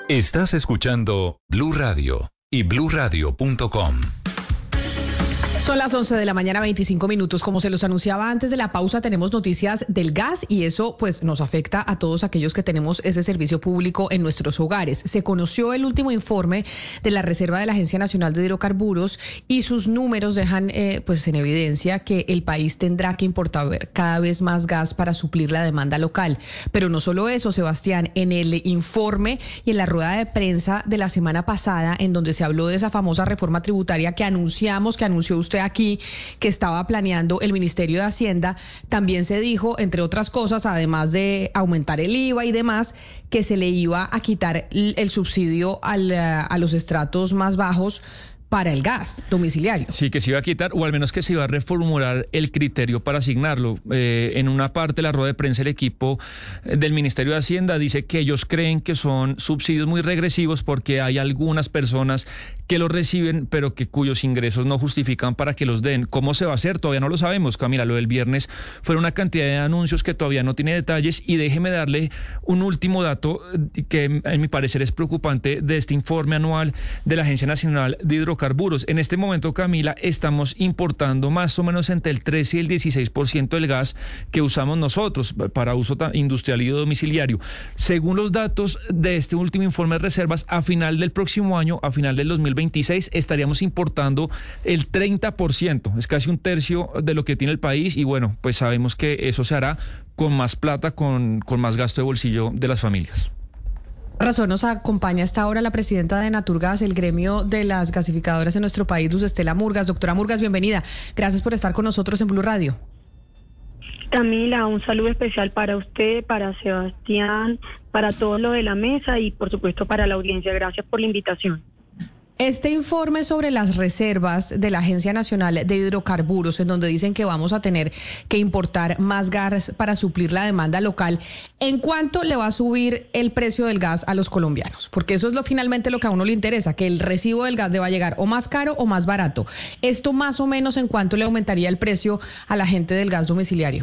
Estás escuchando Blue Radio y bluradio.com. Son las 11 de la mañana, 25 minutos. Como se los anunciaba antes de la pausa, tenemos noticias del gas y eso pues nos afecta a todos aquellos que tenemos ese servicio público en nuestros hogares. Se conoció el último informe de la Reserva de la Agencia Nacional de Hidrocarburos y sus números dejan pues en evidencia que el país tendrá que importar cada vez más gas para suplir la demanda local. Pero no solo eso, Sebastián, en el informe y en la rueda de prensa de la semana pasada, en donde se habló de esa famosa reforma tributaria que anunció usted aquí, que estaba planeando el Ministerio de Hacienda, también se dijo, entre otras cosas, además de aumentar el IVA y demás, que se le iba a quitar el subsidio a los estratos más bajos para el gas domiciliario. Sí, que se iba a quitar, o al menos que se iba a reformular el criterio para asignarlo. En una parte de la rueda de prensa, el equipo del Ministerio de Hacienda dice que ellos creen que son subsidios muy regresivos porque hay algunas personas que los reciben, pero que cuyos ingresos no justifican para que los den. ¿Cómo se va a hacer? Todavía no lo sabemos, Camila. Lo del viernes fue una cantidad de anuncios que todavía no tiene detalles, y déjeme darle un último dato que, en mi parecer, es preocupante de este informe anual de la Agencia Nacional de Hidrocarburos. En este momento, Camila, estamos importando más o menos entre el 13 y el 16% del gas que usamos nosotros para uso industrial y domiciliario. Según los datos de este último informe de reservas, a final del próximo año, a final del 2026, estaríamos importando el 30%. Es casi un tercio de lo que tiene el país, y bueno, pues sabemos que eso se hará con más plata, con más gasto de bolsillo de las familias. Razón, nos acompaña a esta hora la presidenta de Naturgas, el gremio de las gasificadoras en nuestro país, Luz Estela Murgas. Doctora Murgas, bienvenida. Gracias por estar con nosotros en Blue Radio. Camila, un saludo especial para usted, para Sebastián, para todos los de la mesa y por supuesto para la audiencia. Gracias por la invitación. Este informe sobre las reservas de la Agencia Nacional de Hidrocarburos, en donde dicen que vamos a tener que importar más gas para suplir la demanda local, ¿en cuánto le va a subir el precio del gas a los colombianos? Porque eso es finalmente lo que a uno le interesa, que el recibo del gas le va a llegar o más caro o más barato. ¿Esto más o menos en cuánto le aumentaría el precio a la gente del gas domiciliario?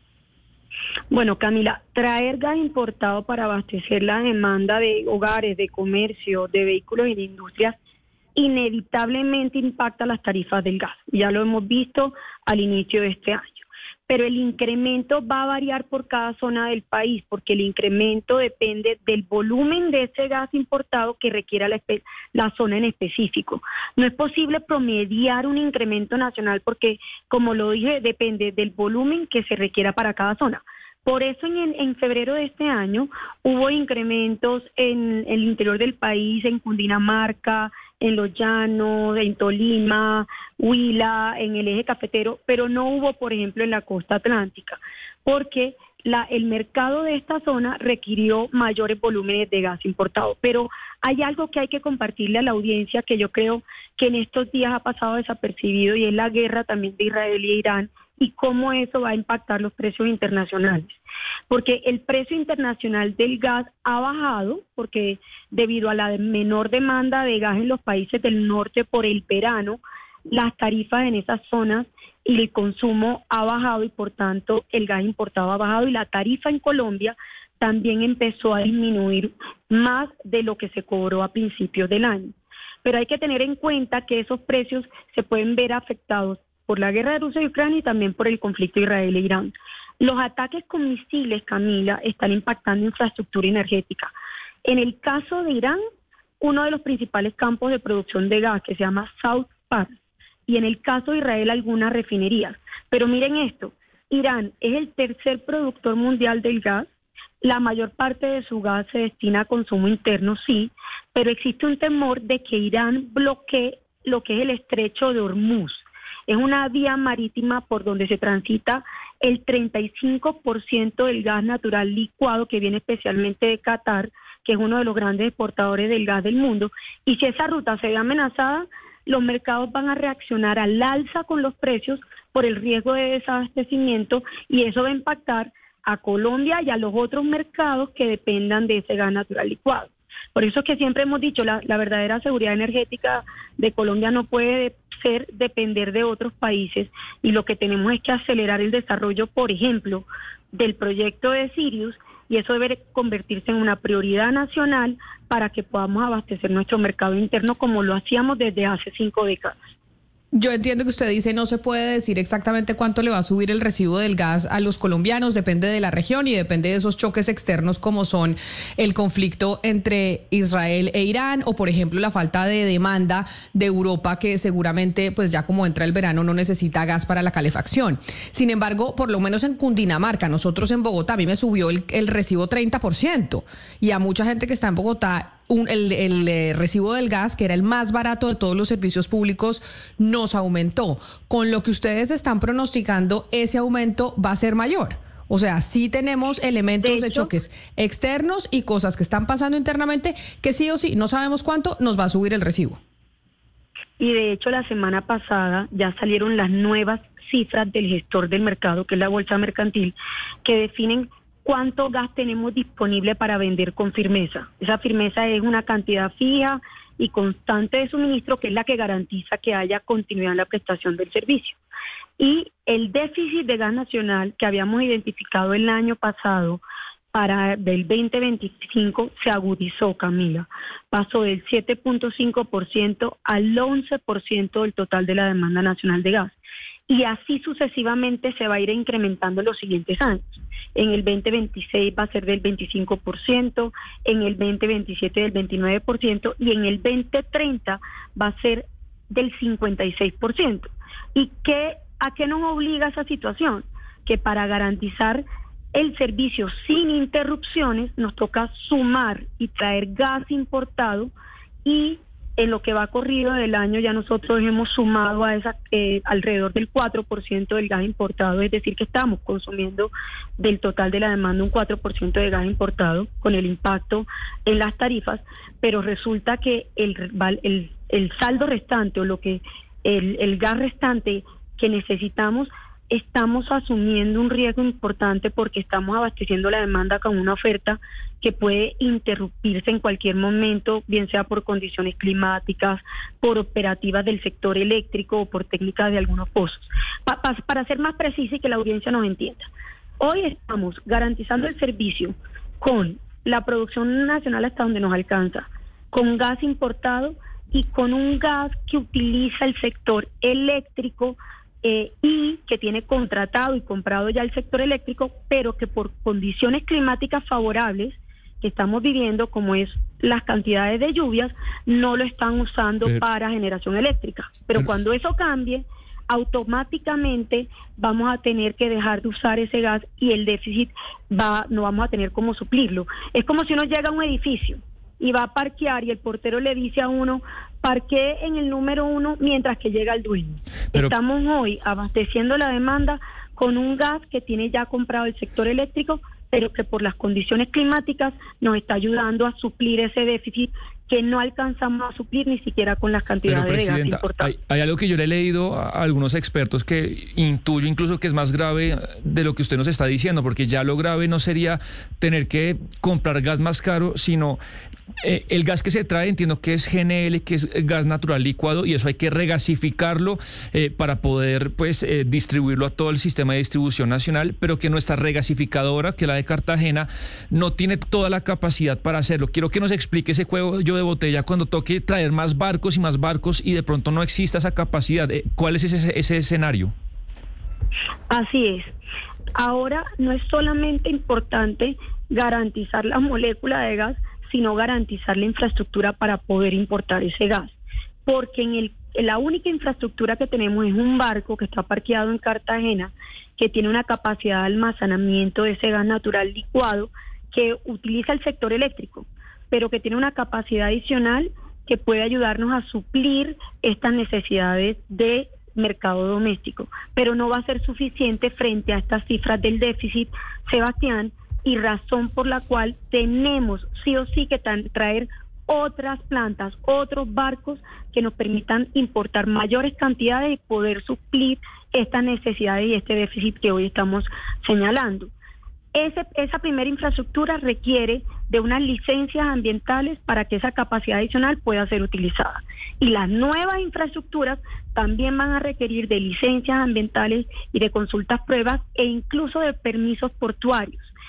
Bueno, Camila, traer gas importado para abastecer la demanda de hogares, de comercio, de vehículos y de industrias inevitablemente impacta las tarifas del gas. Ya lo hemos visto al inicio de este año. Pero el incremento va a variar por cada zona del país, porque el incremento depende del volumen de ese gas importado que requiera la zona en específico. No es posible promediar un incremento nacional porque, como lo dije, depende del volumen que se requiera para cada zona. Por eso en febrero de este año hubo incrementos en el interior del país, en Cundinamarca, en Los Llanos, en Tolima, Huila, en el eje cafetero, pero no hubo, por ejemplo, en la costa atlántica, porque el mercado de esta zona requirió mayores volúmenes de gas importado. Pero hay algo que hay que compartirle a la audiencia que yo creo que en estos días ha pasado desapercibido, y es la guerra también de Israel y Irán, y cómo eso va a impactar los precios internacionales. Porque el precio internacional del gas ha bajado, porque debido a la menor demanda de gas en los países del norte por el verano, las tarifas en esas zonas y el consumo ha bajado, y por tanto el gas importado ha bajado, y la tarifa en Colombia también empezó a disminuir más de lo que se cobró a principios del año. Pero hay que tener en cuenta que esos precios se pueden ver afectados por la guerra de Rusia y Ucrania y también por el conflicto Israel-Irán. Los ataques con misiles, Camila, están impactando infraestructura energética. En el caso de Irán, uno de los principales campos de producción de gas, que se llama South Pars, y en el caso de Israel, algunas refinerías. Pero miren esto, Irán es el tercer productor mundial del gas. La mayor parte de su gas se destina a consumo interno, sí, pero existe un temor de que Irán bloquee lo que es el estrecho de Hormuz. Es una vía marítima por donde se transita el 35% del gas natural licuado que viene especialmente de Qatar, que es uno de los grandes exportadores del gas del mundo. Y si esa ruta se ve amenazada, los mercados van a reaccionar al alza con los precios por el riesgo de desabastecimiento, y eso va a impactar a Colombia y a los otros mercados que dependan de ese gas natural licuado. Por eso es que siempre hemos dicho, la verdadera seguridad energética de Colombia no puede depender de otros países, y lo que tenemos es que acelerar el desarrollo, por ejemplo, del proyecto de Sirius, y eso debe convertirse en una prioridad nacional para que podamos abastecer nuestro mercado interno como lo hacíamos desde hace 5 décadas. Yo entiendo que usted dice no se puede decir exactamente cuánto le va a subir el recibo del gas a los colombianos, depende de la región y depende de esos choques externos como son el conflicto entre Israel e Irán o por ejemplo la falta de demanda de Europa que seguramente pues ya como entra el verano no necesita gas para la calefacción. Sin embargo, por lo menos en Cundinamarca, nosotros en Bogotá, a mí me subió el recibo 30% y a mucha gente que está en Bogotá el recibo del gas, que era el más barato de todos los servicios públicos, nos aumentó. Con lo que ustedes están pronosticando, ese aumento va a ser mayor. O sea, sí tenemos elementos de choques externos y cosas que están pasando internamente que sí o sí, no sabemos cuánto, nos va a subir el recibo. Y de hecho, la semana pasada ya salieron las nuevas cifras del gestor del mercado, que es la Bolsa Mercantil, que definen cuánto gas tenemos disponible para vender con firmeza. Esa firmeza es una cantidad fija y constante de suministro que es la que garantiza que haya continuidad en la prestación del servicio. Y el déficit de gas nacional que habíamos identificado el año pasado para del 2025 se agudizó, Camila. Pasó del 7.5% al 11% del total de la demanda nacional de gas. Y así sucesivamente se va a ir incrementando en los siguientes años. En el 2026 va a ser del 25%, en el 2027 del 29% y en el 2030 va a ser del 56%. ¿Y a qué nos obliga esa situación? Que para garantizar el servicio sin interrupciones nos toca sumar y traer gas importado y en lo que va corrido del año ya nosotros hemos sumado a esa alrededor del 4% del gas importado, es decir que estamos consumiendo del total de la demanda un 4% de gas importado con el impacto en las tarifas, pero resulta que el saldo restante o el gas restante que necesitamos, estamos asumiendo un riesgo importante porque estamos abasteciendo la demanda con una oferta que puede interrumpirse en cualquier momento, bien sea por condiciones climáticas, por operativas del sector eléctrico o por técnicas de algunos pozos. Para ser más precisa y que la audiencia nos entienda, hoy estamos garantizando el servicio con la producción nacional hasta donde nos alcanza, con gas importado y con un gas que utiliza el sector eléctrico y que tiene contratado y comprado ya el sector eléctrico, pero que por condiciones climáticas favorables que estamos viviendo, como es las cantidades de lluvias, no lo están usando para generación eléctrica. Pero cuando eso cambie, automáticamente vamos a tener que dejar de usar ese gas y el déficit no vamos a tener cómo suplirlo. Es como si uno llega a un edificio y va a parquear y el portero le dice a uno, parquee en el número 1 mientras que llega el dueño. Estamos hoy abasteciendo la demanda con un gas que tiene ya comprado el sector eléctrico, pero que por las condiciones climáticas nos está ayudando a suplir ese déficit que no alcanzamos a suplir ni siquiera con las cantidades de gas importadas. Hay algo que yo le he leído a algunos expertos que intuyo incluso que es más grave de lo que usted nos está diciendo, porque ya lo grave no sería tener que comprar gas más caro, sino el gas que se trae, entiendo que es GNL, que es gas natural licuado, y eso hay que regasificarlo para poder distribuirlo a todo el sistema de distribución nacional, pero que nuestra regasificadora, que es la de Cartagena, no tiene toda la capacidad para hacerlo. Quiero que nos explique ese juego de botella cuando toque traer más barcos y de pronto no exista esa capacidad. ¿Cuál es ese escenario? Así es. Ahora no es solamente importante garantizar la molécula de gas, sino garantizar la infraestructura para poder importar ese gas. Porque la única infraestructura que tenemos es un barco que está parqueado en Cartagena, que tiene una capacidad de almacenamiento de ese gas natural licuado que utiliza el sector eléctrico, pero que tiene una capacidad adicional que puede ayudarnos a suplir estas necesidades de mercado doméstico. Pero no va a ser suficiente frente a estas cifras del déficit, Sebastián, y razón por la cual tenemos sí o sí que traer otras plantas, otros barcos que nos permitan importar mayores cantidades y poder suplir estas necesidades y este déficit que hoy estamos señalando. Esa primera infraestructura requiere de unas licencias ambientales para que esa capacidad adicional pueda ser utilizada. Y las nuevas infraestructuras también van a requerir de licencias ambientales y de consultas pruebas e incluso de permisos portuarios,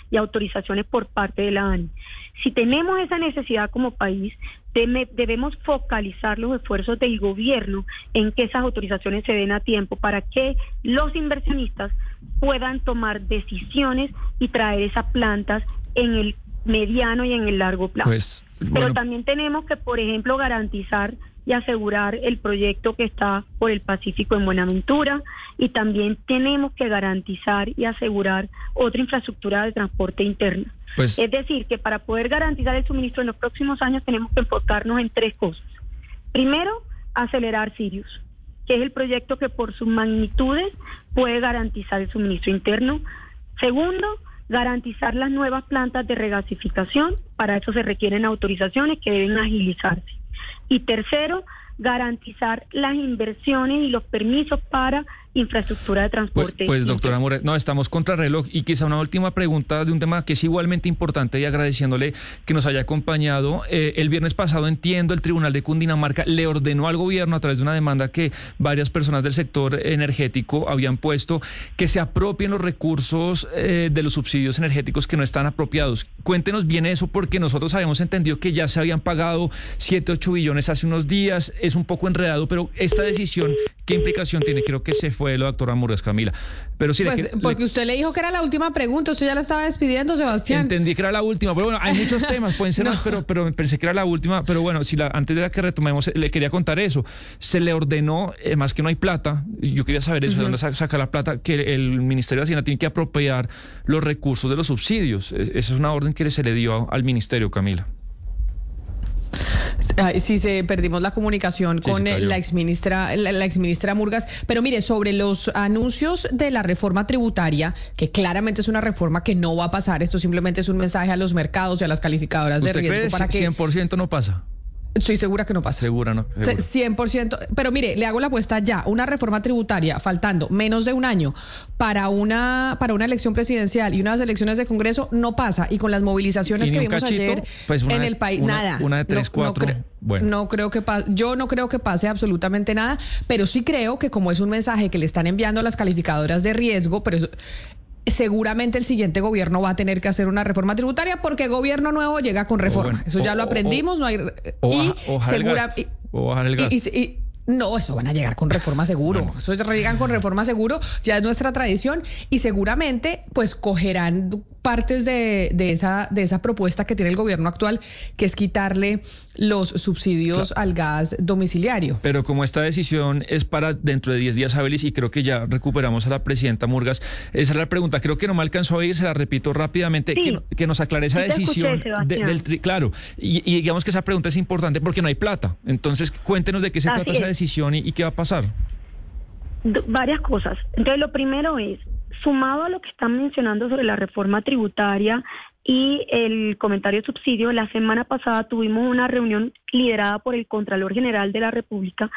y autorizaciones por parte de la ANI. Si tenemos esa necesidad como país, debemos focalizar los esfuerzos del gobierno en que esas autorizaciones se den a tiempo para que los inversionistas puedan tomar decisiones y traer esas plantas en el mediano y en el largo plazo. Pero también tenemos que, por ejemplo, garantizar y asegurar el proyecto que está por el Pacífico en Buenaventura, y también tenemos que garantizar y asegurar otra infraestructura de transporte interna. Es decir, que para poder garantizar el suministro en los próximos años tenemos que enfocarnos en 3 cosas. Primero, acelerar Sirius, que es el proyecto que por sus magnitudes puede garantizar el suministro interno. Segundo, garantizar las nuevas plantas de regasificación. Para eso se requieren autorizaciones que deben agilizarse. Y tercero, garantizar las inversiones y los permisos para infraestructura de transporte. Pues doctora Moret, no, estamos contra reloj, y quizá una última pregunta de un tema que es igualmente importante, y agradeciéndole que nos haya acompañado. El viernes pasado, entiendo, el Tribunal de Cundinamarca le ordenó al gobierno, a través de una demanda que varias personas del sector energético habían puesto, que se apropien los recursos de los subsidios energéticos que no están apropiados. Cuéntenos bien eso, porque nosotros habíamos entendido que ya se habían pagado 7-8 billones hace unos días. Es un poco enredado, pero esta decisión, ¿qué implicación tiene? Creo que se fue la doctora Murgas, Camila. Pero sí, porque usted le dijo que era la última pregunta, usted ya la estaba despidiendo, Sebastián. Entendí que era la última, pero bueno, hay muchos temas, pueden ser más, pero pensé que era la última. Pero bueno, antes de la que retomemos, le quería contar eso. Se le ordenó, más que no hay plata, yo quería saber eso, de dónde saca la plata, que el Ministerio de Hacienda tiene que apropiar los recursos de los subsidios. Esa es una orden que se le dio al Ministerio, Camila. Sí, perdimos la comunicación con la exministra Murgas. Pero mire, sobre los anuncios de la reforma tributaria, que claramente es una reforma que no va a pasar, esto simplemente es un mensaje a los mercados y a las calificadoras de riesgo. ¿Usted cree que 100% no pasa? Estoy segura que no pasa. Segura, ¿no? Segura. 100%. Pero mire, le hago la apuesta ya. Una reforma tributaria faltando menos de un año para una elección presidencial y unas elecciones de Congreso no pasa. Y con las movilizaciones que vimos ayer en el país, nada. Una de 3, 4. No creo que pase. Yo no creo que pase absolutamente nada, pero sí creo que como es un mensaje que le están enviando a las calificadoras de riesgo, pero seguramente el siguiente gobierno va a tener que hacer una reforma tributaria, porque gobierno nuevo llega con reforma. Eso ya lo aprendimos. No hay bajar el gas. No, eso van a llegar con reforma seguro. Bueno. Eso llegan con reforma seguro, ya es nuestra tradición, y seguramente pues cogerán partes de esa propuesta que tiene el gobierno actual, que es quitarle los subsidios al gas domiciliario. Pero como esta decisión es para dentro de 10 días hábiles, y creo que ya recuperamos a la presidenta Murgas, esa es la pregunta. Creo que no me alcanzó a oír, se la repito rápidamente, sí, que nos aclare esa decisión claro, y digamos que esa pregunta es importante porque no hay plata. Entonces cuéntenos de qué se trata esa decisión y qué va a pasar. Varias cosas. Entonces lo primero es, sumado a lo que están mencionando sobre la reforma tributaria y el comentario de subsidio, la semana pasada tuvimos una reunión liderada por el Contralor General de la República,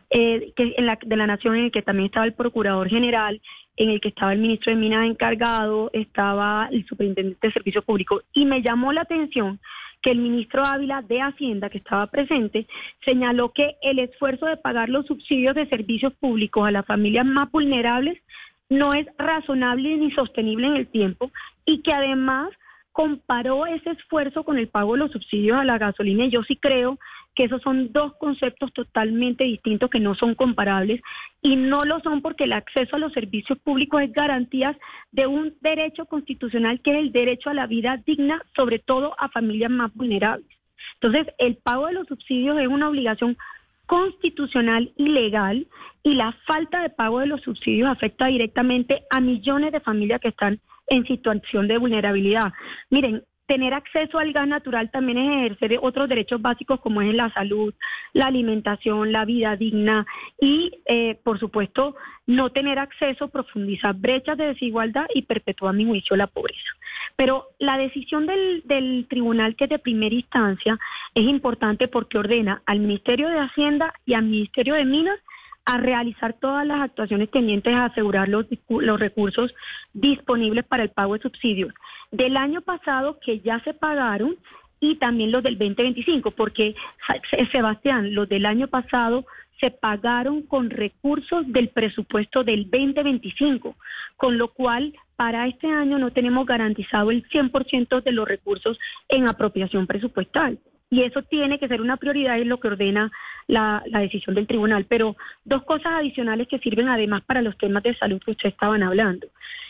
de la Nación, en el que también estaba el Procurador General, en el que estaba el Ministro de Minas encargado, estaba el Superintendente de Servicio Público, y me llamó la atención que el ministro Ávila de Hacienda, que estaba presente, señaló que el esfuerzo de pagar los subsidios de servicios públicos a las familias más vulnerables no es razonable ni sostenible en el tiempo, y que además comparó ese esfuerzo con el pago de los subsidios a la gasolina. Y yo sí creo que esos son dos conceptos totalmente distintos, que no son comparables, y no lo son porque el acceso a los servicios públicos es garantía de un derecho constitucional, que es el derecho a la vida digna, sobre todo a familias más vulnerables. Entonces, el pago de los subsidios es una obligación constitucional y legal, y la falta de pago de los subsidios afecta directamente a millones de familias que están en situación de vulnerabilidad. Miren, tener acceso al gas natural también es ejercer otros derechos básicos, como es la salud, la alimentación, la vida digna, y por supuesto no tener acceso profundiza brechas de desigualdad y perpetúa, a mi juicio, la pobreza. Pero la decisión del tribunal, que es de primera instancia, es importante porque ordena al Ministerio de Hacienda y al Ministerio de Minas a realizar todas las actuaciones tendientes a asegurar los recursos disponibles para el pago de subsidios del año pasado, que ya se pagaron, y también los del 2025, porque, Sebastián, los del año pasado se pagaron con recursos del presupuesto del 2025, con lo cual para este año no tenemos garantizado el 100% de los recursos en apropiación presupuestal. Y eso tiene que ser una prioridad, es lo que ordena la decisión del tribunal. Pero dos cosas adicionales que sirven además para los temas de salud que ustedes estaban hablando.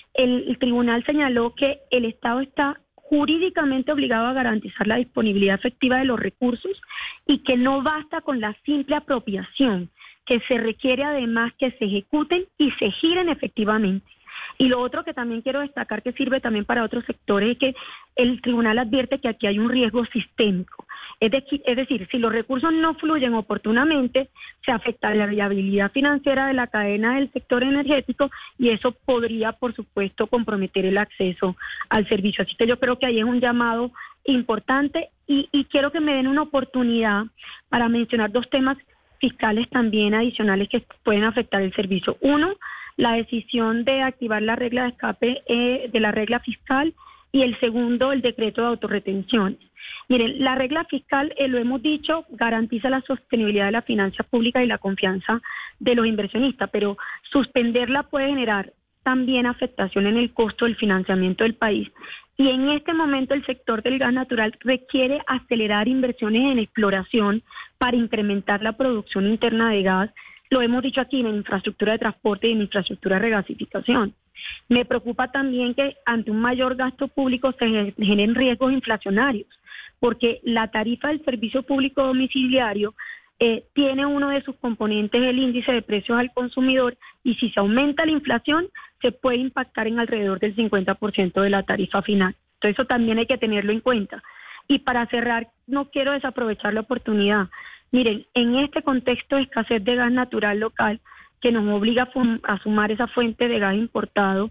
El tribunal señaló que el Estado está jurídicamente obligado a garantizar la disponibilidad efectiva de los recursos y que no basta con la simple apropiación, que se requiere además que se ejecuten y se giren efectivamente. Y lo otro que también quiero destacar, que sirve también para otros sectores, es que el tribunal advierte que aquí hay un riesgo sistémico. Es decir, si los recursos no fluyen oportunamente, se afecta la viabilidad financiera de la cadena del sector energético y eso podría, por supuesto, comprometer el acceso al servicio. Así que yo creo que ahí es un llamado importante y quiero que me den una oportunidad para mencionar dos temas fiscales también adicionales que pueden afectar el servicio. Uno, la decisión de activar la regla de escape de la regla fiscal, y el segundo, el decreto de autorretenciones. Miren, la regla fiscal, lo hemos dicho, garantiza la sostenibilidad de la finanza pública y la confianza de los inversionistas, pero suspenderla puede generar también afectación en el costo del financiamiento del país. Y en este momento el sector del gas natural requiere acelerar inversiones en exploración para incrementar la producción interna de gas. Lo hemos dicho aquí, en infraestructura de transporte y en infraestructura de regasificación. Me preocupa también que ante un mayor gasto público se generen riesgos inflacionarios, porque la tarifa del servicio público domiciliario tiene uno de sus componentes el índice de precios al consumidor, y si se aumenta la inflación se puede impactar en alrededor del 50% de la tarifa final. Entonces eso también hay que tenerlo en cuenta. Y para cerrar, no quiero desaprovechar la oportunidad. Miren, en este contexto de escasez de gas natural local, que nos obliga a sumar esa fuente de gas importado,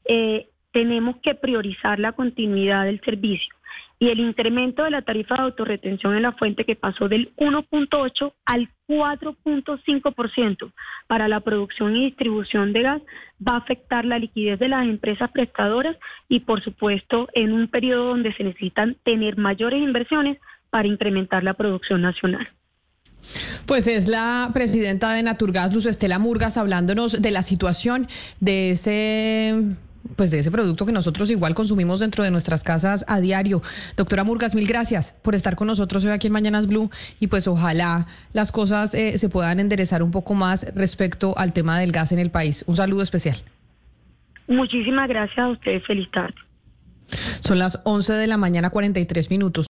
tenemos que priorizar la continuidad del servicio. Y el incremento de la tarifa de autorretención en la fuente, que pasó del 1.8 al 4.5% para la producción y distribución de gas, va a afectar la liquidez de las empresas prestadoras y, por supuesto, en un periodo donde se necesitan tener mayores inversiones para incrementar la producción nacional. Pues es la presidenta de Naturgas, Luz Estela Murgas, hablándonos de la situación de ese producto que nosotros igual consumimos dentro de nuestras casas a diario. Doctora Murgas, mil gracias por estar con nosotros hoy aquí en Mañanas Blue, y pues ojalá las cosas se puedan enderezar un poco más respecto al tema del gas en el país. Un saludo especial. Muchísimas gracias a ustedes. Feliz tarde. Son las 11 de la mañana, 43 minutos.